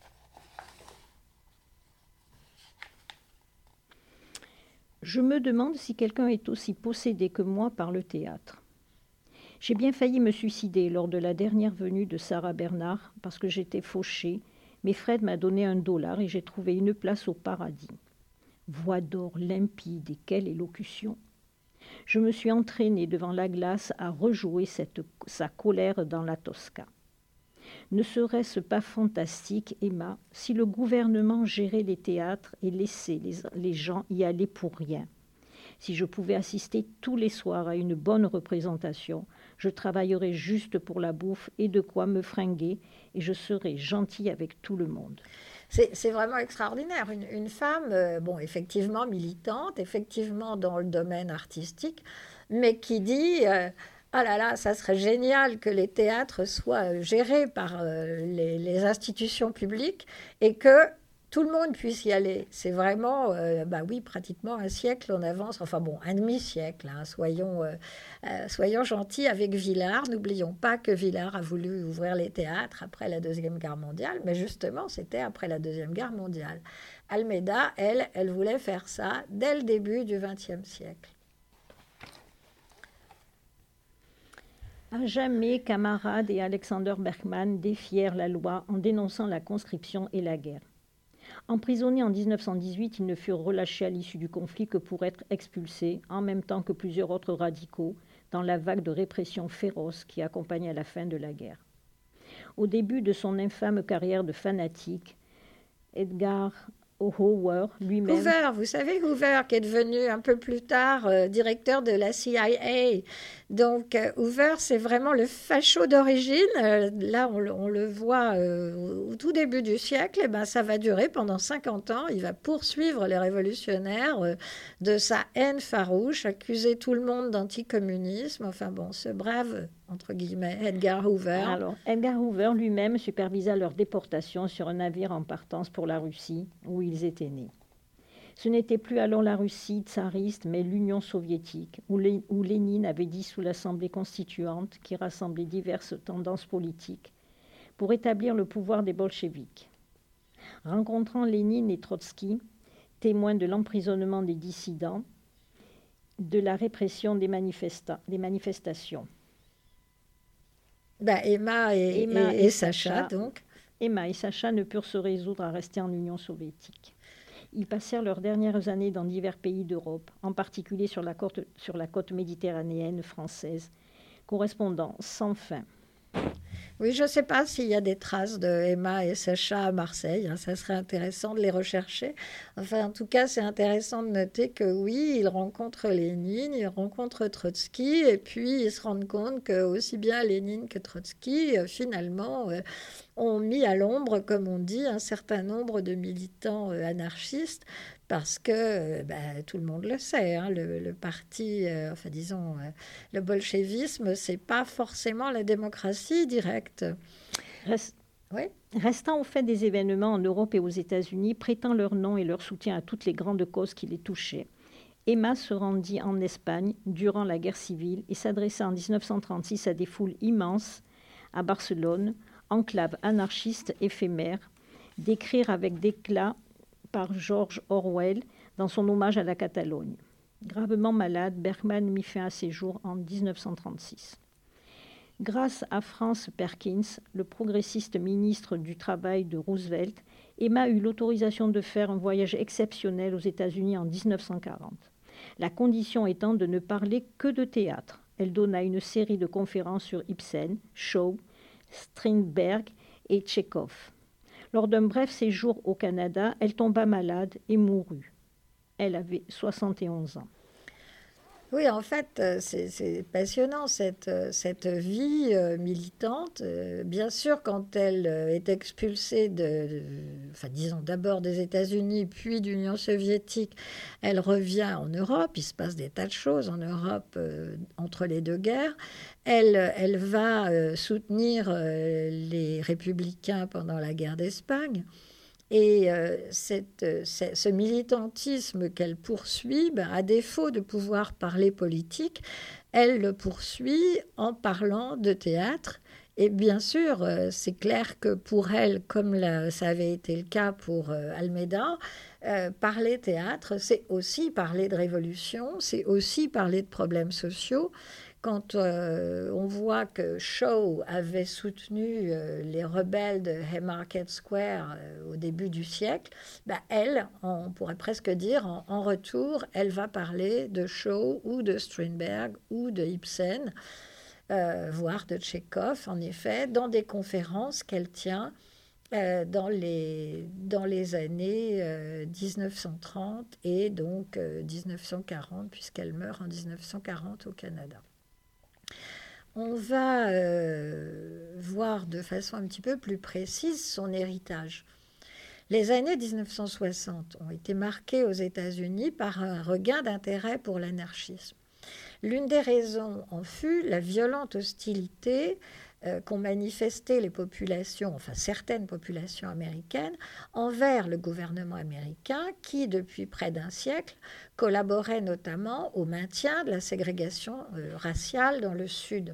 Je me demande si quelqu'un est aussi possédé que moi par le théâtre. J'ai bien failli me suicider lors de la dernière venue de Sarah Bernard parce que j'étais fauchée, mais Fred m'a donné un dollar et j'ai trouvé une place au paradis. Voix d'or limpide et quelle élocution! Je me suis entraînée devant la glace à rejouer cette, sa colère dans la Tosca. Ne serait-ce pas fantastique, Emma, si le gouvernement gérait les théâtres et laissait les, les gens y aller pour rien? Si je pouvais assister tous les soirs à une bonne représentation, je travaillerais juste pour la bouffe et de quoi me fringuer, et je serais gentille avec tout le monde. C'est, c'est vraiment extraordinaire. Une, une femme, euh, bon, effectivement militante, effectivement dans le domaine artistique, mais qui dit... Euh, Ah là là, ça serait génial que les théâtres soient gérés par euh, les, les institutions publiques et que tout le monde puisse y aller. C'est vraiment, euh, bah oui, pratiquement un siècle en avance, enfin bon, un demi-siècle, hein, soyons, euh, euh, soyons gentils avec Villars. N'oublions pas que Villars a voulu ouvrir les théâtres après la Deuxième Guerre mondiale, mais justement, c'était après la Deuxième Guerre mondiale. Almeida, elle, elle voulait faire ça dès le début du vingtième siècle. À jamais, camarades et Alexander Berkman défièrent la loi en dénonçant la conscription et la guerre. Emprisonnés en dix-neuf cent dix-huit, ils ne furent relâchés à l'issue du conflit que pour être expulsés, en même temps que plusieurs autres radicaux, dans la vague de répression féroce qui accompagnait la fin de la guerre. Au début de son infâme carrière de fanatique, Edgar Hoover lui-même... Hoover, vous savez, Hoover qui est devenu un peu plus tard euh, directeur de la C I A. Donc euh, Hoover, c'est vraiment le facho d'origine. Euh, là, on, on le voit euh, au, au tout début du siècle. Et ben, ça va durer pendant cinquante ans. Il va poursuivre les révolutionnaires euh, de sa haine farouche, accuser tout le monde d'anticommunisme. Enfin bon, ce brave, entre guillemets, Edgar Hoover. Alors, Edgar Hoover lui-même supervisa leur déportation sur un navire en partance pour la Russie, où ils étaient nés. Ce n'était plus alors la Russie tsariste, mais l'Union soviétique, où, Lé- où Lénine avait dissous l'Assemblée constituante qui rassemblait diverses tendances politiques pour établir le pouvoir des bolcheviks. Rencontrant Lénine et Trotsky, témoins de l'emprisonnement des dissidents, de la répression des, manifesta- des manifestations. Ben, Emma et, Emma et, et et Sacha, Sacha. donc. Emma et Sacha ne purent se résoudre à rester en Union soviétique. Ils passèrent leurs dernières années dans divers pays d'Europe, en particulier sur la côte, sur la côte méditerranéenne française, correspondant sans fin. Oui, je ne sais pas s'il y a des traces de Emma et Sacha à Marseille. Hein, ça serait intéressant de les rechercher. Enfin, en tout cas, c'est intéressant de noter que oui, ils rencontrent Lénine, ils rencontrent Trotsky, et puis ils se rendent compte que aussi bien Lénine que Trotsky, euh, finalement, euh, ont mis à l'ombre, comme on dit, un certain nombre de militants euh, anarchistes, parce que euh, ben, tout le monde le sait, hein, le, le parti, euh, enfin disons, euh, le bolchevisme, c'est pas forcément la démocratie directe. Rest- Oui. Restant au fait des événements en Europe et aux États-Unis, prêtant leur nom et leur soutien à toutes les grandes causes qui les touchaient, Emma se rendit en Espagne durant la guerre civile et s'adressa en dix-neuf cent trente-six à des foules immenses à Barcelone, enclave anarchiste éphémère, d'écrire avec d'éclat par George Orwell dans son hommage à la Catalogne. Gravement malade, Berkman mit fin à ses jours en dix-neuf cent trente-six. Grâce à Franz Perkins, le progressiste ministre du Travail de Roosevelt, Emma eut l'autorisation de faire un voyage exceptionnel aux États-Unis en dix-neuf cent quarante. La condition étant de ne parler que de théâtre. Elle donna une série de conférences sur Ibsen, Shaw, Strindberg et Tchekhov. Lors d'un bref séjour au Canada, elle tomba malade et mourut. Elle avait soixante et onze ans. Oui, en fait, c'est, c'est passionnant cette, cette vie euh, militante. Euh, bien sûr, quand elle euh, est expulsée, de, de, enfin, disons d'abord des États-Unis, puis d'Union soviétique, elle revient en Europe. Il se passe des tas de choses en Europe euh, entre les deux guerres. Elle, elle va euh, soutenir euh, les républicains pendant la guerre d'Espagne. Et euh, cette, cette, ce militantisme qu'elle poursuit, ben, à défaut de pouvoir parler politique, elle le poursuit en parlant de théâtre. Et bien sûr, euh, c'est clair que pour elle, comme la, ça avait été le cas pour euh, Almeida, euh, parler théâtre, c'est aussi parler de révolution, c'est aussi parler de problèmes sociaux. Quand euh, on voit que Shaw avait soutenu euh, les rebelles de Haymarket Square euh, au début du siècle, ben elle, on pourrait presque dire, en, en retour, elle va parler de Shaw ou de Strindberg ou de Ibsen, euh, voire de Tchekhov, en effet, dans des conférences qu'elle tient euh, dans, les, dans les années euh, dix-neuf cent trente et donc euh, dix-neuf cent quarante, puisqu'elle meurt en dix-neuf cent quarante au Canada. On va euh, voir de façon un petit peu plus précise son héritage. Les années dix-neuf cent soixante ont été marquées aux États-Unis par un regain d'intérêt pour l'anarchisme. L'une des raisons en fut la violente hostilité euh, qu'ont manifesté les populations, enfin certaines populations américaines, envers le gouvernement américain qui, depuis près d'un siècle, collaborait notamment au maintien de la ségrégation euh, raciale dans le Sud.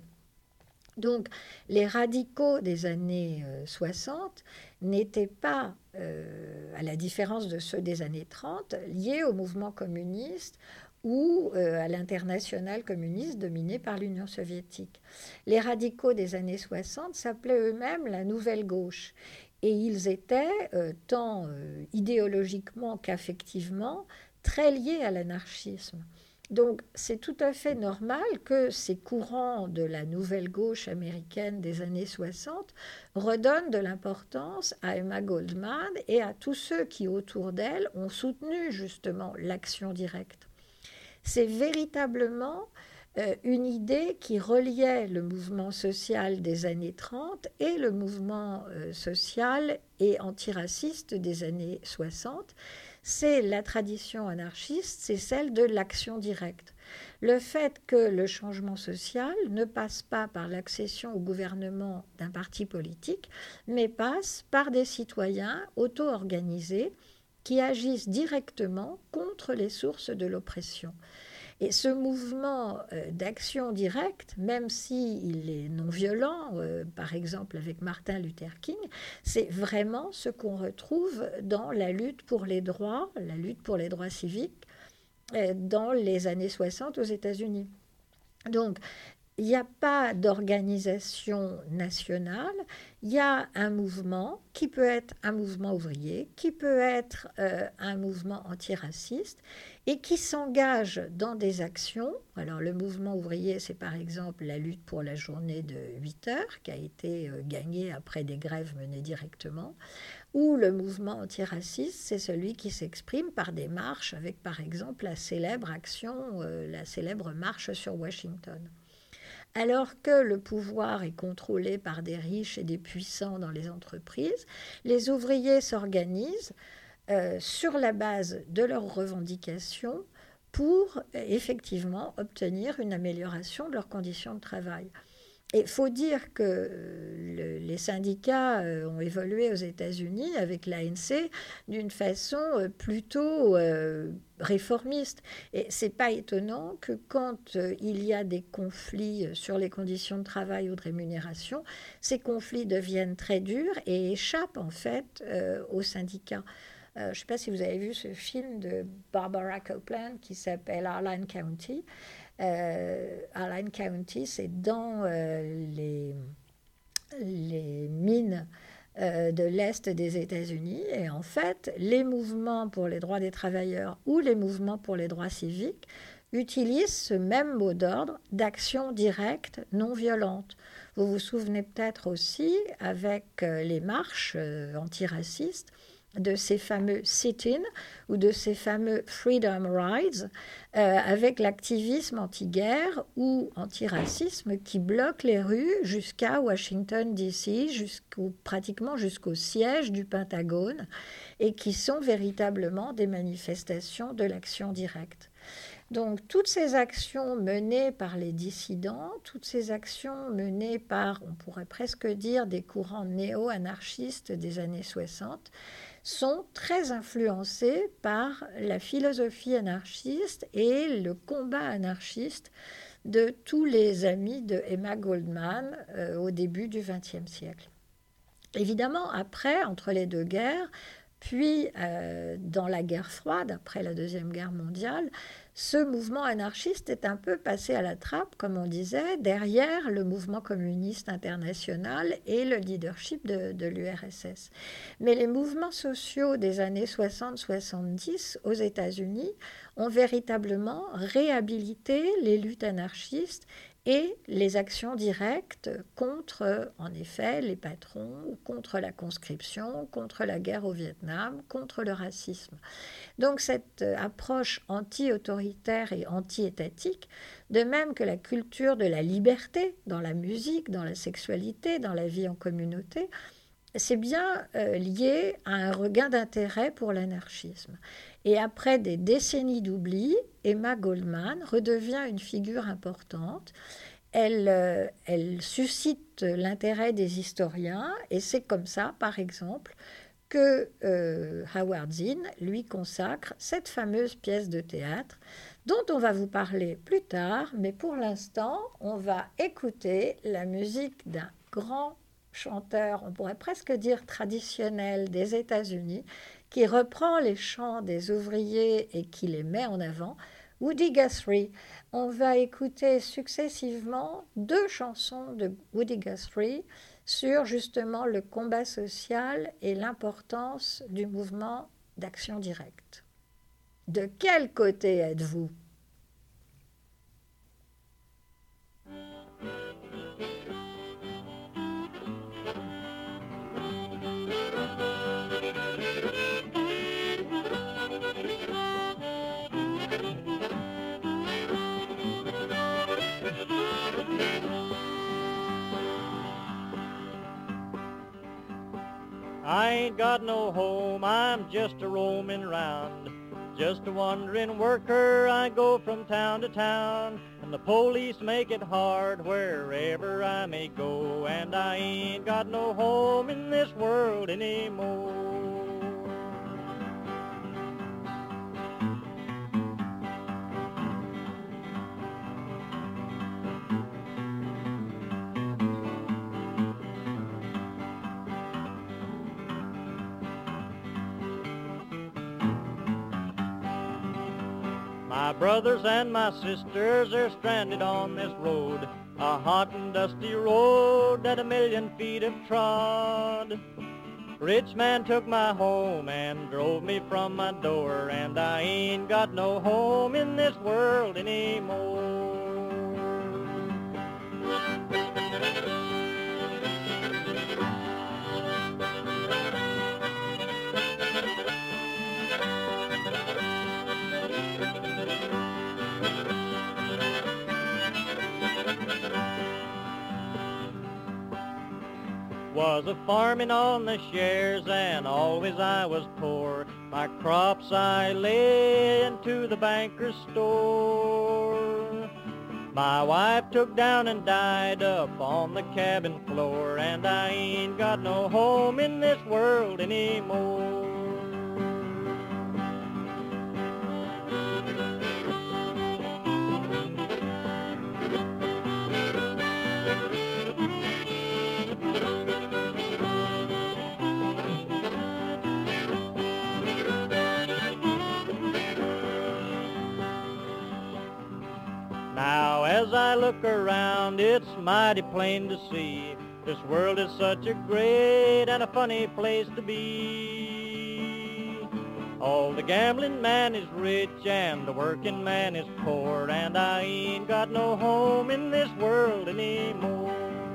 Donc, les radicaux des années euh, soixante n'étaient pas, euh, à la différence de ceux des années trente, liés au mouvement communiste ou euh, à l'internationale communiste dominée par l'Union soviétique. Les radicaux des années soixante s'appelaient eux-mêmes la Nouvelle Gauche. Et ils étaient, euh, tant euh, idéologiquement qu'affectivement, très liés à l'anarchisme. Donc, c'est tout à fait normal que ces courants de la nouvelle gauche américaine des années soixante redonnent de l'importance à Emma Goldman et à tous ceux qui, autour d'elle, ont soutenu justement l'action directe. C'est véritablement euh, une idée qui reliait le mouvement social des années trente et le mouvement euh, social et antiraciste des années soixante. C'est la tradition anarchiste, c'est celle de l'action directe. Le fait que le changement social ne passe pas par l'accession au gouvernement d'un parti politique, mais passe par des citoyens auto-organisés qui agissent directement contre les sources de l'oppression. Et ce mouvement euh, d'action directe, même s'il est non violent, euh, par exemple avec Martin Luther King, c'est vraiment ce qu'on retrouve dans la lutte pour les droits, la lutte pour les droits civiques, euh, dans les années soixante aux États-Unis. Donc, il n'y a pas d'organisation nationale, il y a un mouvement qui peut être un mouvement ouvrier, qui peut être euh, un mouvement antiraciste et qui s'engage dans des actions. Alors le mouvement ouvrier, c'est par exemple la lutte pour la journée de huit heures qui a été euh, gagnée après des grèves menées directement, ou le mouvement antiraciste, c'est celui qui s'exprime par des marches avec par exemple la célèbre action, euh, la célèbre marche sur Washington. Alors que le pouvoir est contrôlé par des riches et des puissants dans les entreprises, les ouvriers s'organisent euh, sur la base de leurs revendications pour euh, effectivement obtenir une amélioration de leurs conditions de travail. Et il faut dire que euh, le, les syndicats euh, ont évolué aux États-Unis avec l'A N C d'une façon euh, plutôt euh, réformiste. Et ce n'est pas étonnant que quand euh, il y a des conflits sur les conditions de travail ou de rémunération, ces conflits deviennent très durs et échappent en fait euh, aux syndicats. Euh, je ne sais pas si vous avez vu ce film de Barbara Copeland qui s'appelle Harlan County. Euh, Harlan County, c'est dans euh, les, les mines euh, de l'Est des États-Unis. Et en fait, les mouvements pour les droits des travailleurs ou les mouvements pour les droits civiques utilisent ce même mot d'ordre d'action directe non violente. Vous vous souvenez peut-être aussi, avec euh, les marches euh, antiracistes, de ces fameux sit-in ou de ces fameux freedom rides euh, avec l'activisme anti-guerre ou anti-racisme qui bloque les rues jusqu'à Washington D C, jusqu'au, pratiquement jusqu'au siège du Pentagone et qui sont véritablement des manifestations de l'action directe. Donc, toutes ces actions menées par les dissidents, toutes ces actions menées par, on pourrait presque dire, des courants néo-anarchistes des années soixante, sont très influencées par la philosophie anarchiste et le combat anarchiste de tous les amis de Emma Goldman euh, au début du vingtième siècle. Évidemment, après, entre les deux guerres, puis euh, dans la guerre froide, après la Deuxième Guerre mondiale, ce mouvement anarchiste est un peu passé à la trappe, comme on disait, derrière le mouvement communiste international et le leadership de, de l'U R S S. Mais les mouvements sociaux des années soixante soixante-dix aux États-Unis ont véritablement réhabilité les luttes anarchistes et les actions directes contre, en effet, les patrons, contre la conscription, contre la guerre au Vietnam, contre le racisme. Donc cette approche anti-autoritaire et anti-étatique, de même que la culture de la liberté dans la musique, dans la sexualité, dans la vie en communauté, c'est bien euh, lié à un regain d'intérêt pour l'anarchisme. Et après des décennies d'oubli, Emma Goldman redevient une figure importante. elle, euh, elle suscite l'intérêt des historiens, et c'est comme ça, par exemple, que euh, Howard Zinn lui consacre cette fameuse pièce de théâtre dont on va vous parler plus tard, mais pour l'instant, on va écouter la musique d'un grand chanteur, on pourrait presque dire traditionnel des États-Unis, qui reprend les chants des ouvriers et qui les met en avant, Woody Guthrie. On va écouter successivement deux chansons de Woody Guthrie sur justement le combat social et l'importance du mouvement d'action directe. De quel côté êtes-vous ? I ain't got no home, I'm just a roaming round. Just a wandering worker, I go from town to town. And the police make it hard wherever I may go. And I ain't got no home in this world anymore. My brothers and my sisters are stranded on this road, a hot and dusty road that a million feet have trod. Rich man took my home and drove me from my door, and I ain't got no home in this world anymore. Was a farming on the shares, and always I was poor. My crops I lay into the banker's store. My wife took down and died up on the cabin floor, and I ain't got no home in this world anymore. Now as I look around, it's mighty plain to see this world is such a great and a funny place to be. Oh, the gambling man is rich and the working man is poor, and I ain't got no home in this world anymore.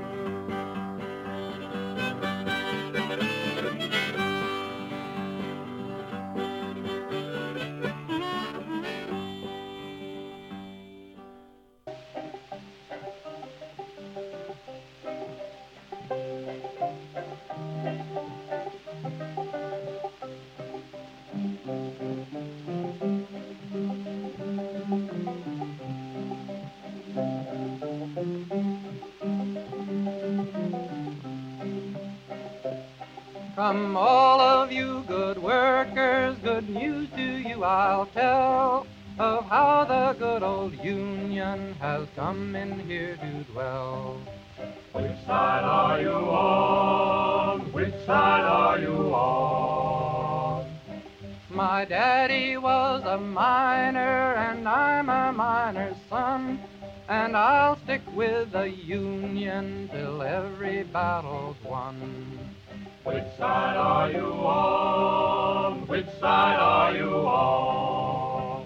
Come all of you good workers, good news to you I'll tell, of how the good old Union has come in here to dwell. Which side are you on? Which side are you on? My daddy was a miner and I'm a miner's son, and I'll stick with the Union till every battle's won. Which side are you on? Which side are you on?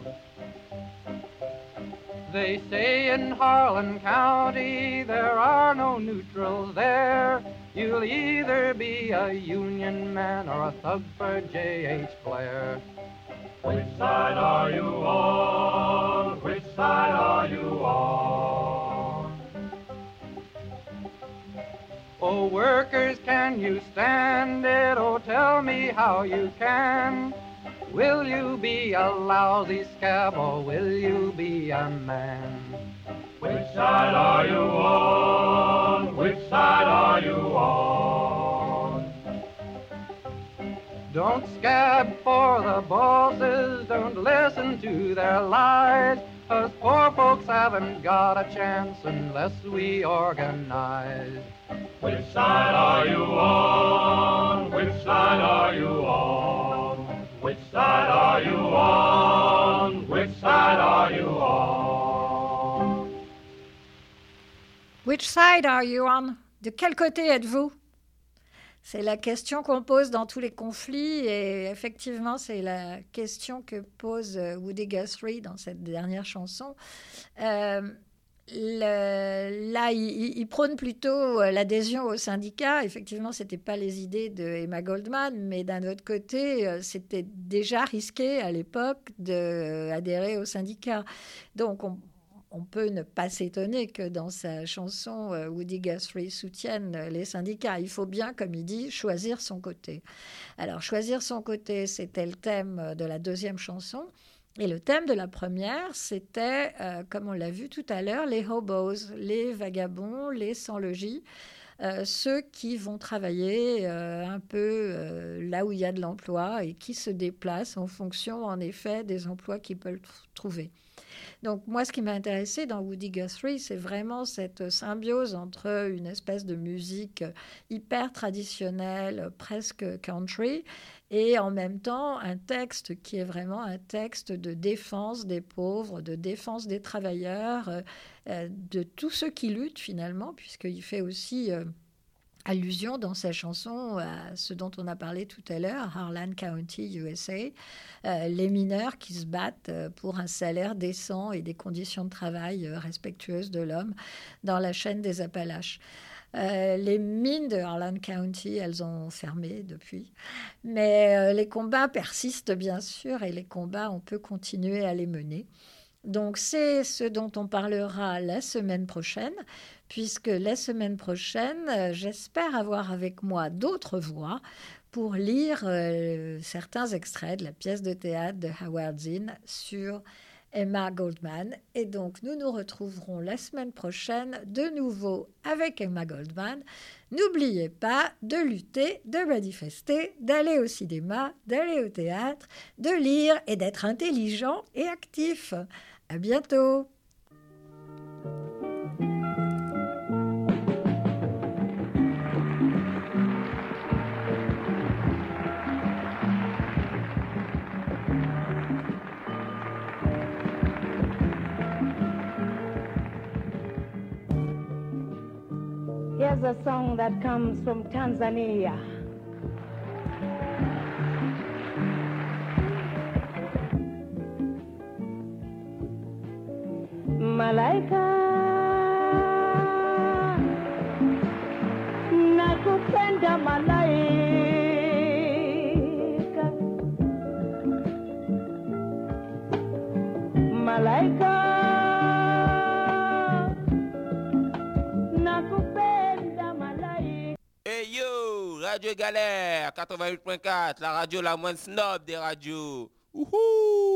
They say in Harlan County there are no neutrals there. You'll either be a Union man or a thug for J H Blair. Which side are you on? Which side are you on? Oh, workers, can you stand it? Oh, tell me how you can. Will you be a lousy scab or will you be a man? Which side are you on? Which side are you on? Don't scab for the bosses, don't listen to their lies. Us poor folks haven't got a chance unless we organize. Which side are you on? Which side are you on? Which side are you on? Which side are you on? Which side are you on? De quel côté êtes-vous? C'est la question qu'on pose dans tous les conflits et effectivement, c'est la question que pose Woody Guthrie dans cette dernière chanson. Euh, le, là, il, il prône plutôt l'adhésion au syndicat. Effectivement, ce n'était pas les idées de Emma Goldman, mais d'un autre côté, c'était déjà risqué à l'époque d'adhérer au syndicat. Donc, on On peut ne pas s'étonner que dans sa chanson, Woody Guthrie soutienne les syndicats. Il faut bien, comme il dit, choisir son côté. Alors, choisir son côté, c'était le thème de la deuxième chanson. Et le thème de la première, c'était, euh, comme on l'a vu tout à l'heure, les hobos, les vagabonds, les sans-logis, euh, ceux qui vont travailler euh, un peu euh, là où il y a de l'emploi et qui se déplacent en fonction, en effet, des emplois qu'ils peuvent trouver. Donc, moi, ce qui m'a intéressé dans Woody Guthrie, c'est vraiment cette symbiose entre une espèce de musique hyper traditionnelle, presque country, et en même temps un texte qui est vraiment un texte de défense des pauvres, de défense des travailleurs, euh, de tous ceux qui luttent finalement, puisqu'il fait aussi euh, allusion dans sa chanson à ce dont on a parlé tout à l'heure, Harlan County, U S A, euh, les mineurs qui se battent pour un salaire décent et des conditions de travail respectueuses de l'homme dans la chaîne des Appalaches. Euh, les mines de Harlan County, elles ont fermé depuis. Mais euh, les combats persistent, bien sûr, et les combats, on peut continuer à les mener. Donc, c'est ce dont on parlera la semaine prochaine, puisque la semaine prochaine, euh, j'espère avoir avec moi d'autres voix pour lire euh, certains extraits de la pièce de théâtre de Howard Zinn sur Emma Goldman. Et donc, nous nous retrouverons la semaine prochaine de nouveau avec Emma Goldman. N'oubliez pas de lutter, de manifester, d'aller au cinéma, d'aller au théâtre, de lire et d'être intelligent et actif. À bientôt! Here's a song that comes from Tanzania. Malaika, nakupenda malaika, malaika. Hey yo, Radio Galère quatre-vingt-huit point quatre, la radio la moins snob des radios. Wouhou!